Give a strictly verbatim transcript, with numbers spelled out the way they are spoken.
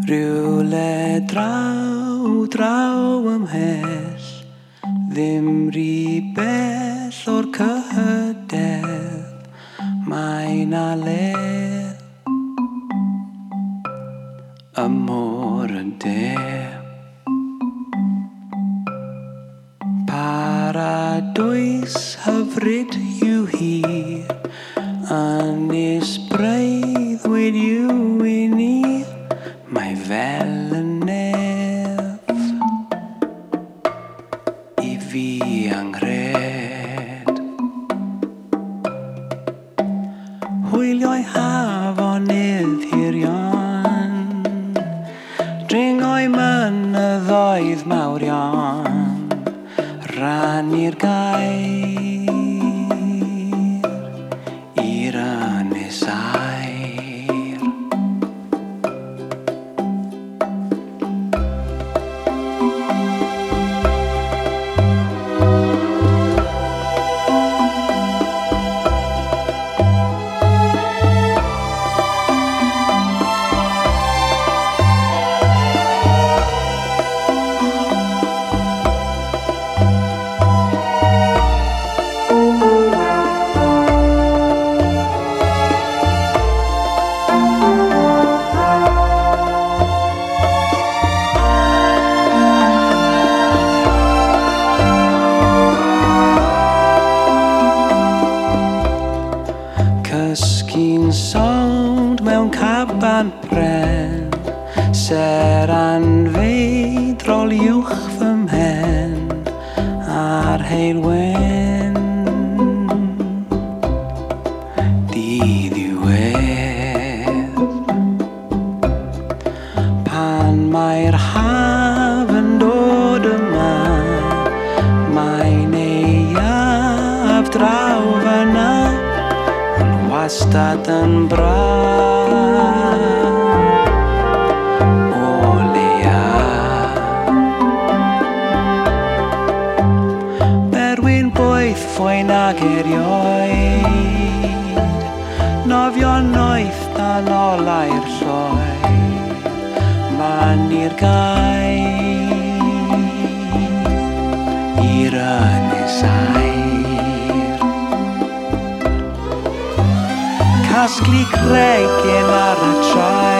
Rhywle draw, draw ymhell, ddim rhy bell o'r cyhydedd, mae'n aledd y môr yn de. Paradwys hyfryd yw hir, ynys breuddwyd yw I ni, mae fel y nef I fi angred. Hwyliau hafonydd hirion, dringoi mynyddoedd mawrion, rannu'r gair i'r ynys air. Cysgu'n sownd mewn caban pren, ser anfeidrol uwch fy mhen ar heilwen diddiwedd. Pan mae'r haf yn dod yma, mae'n neuaf draw fyna, wastad yn braf o leia. Berwyn boeth fwy nag erioed, nofio'n noeth dan olau'r lloi, man i'r gair i'r ynys air. Casglu cregyn ar y traeth,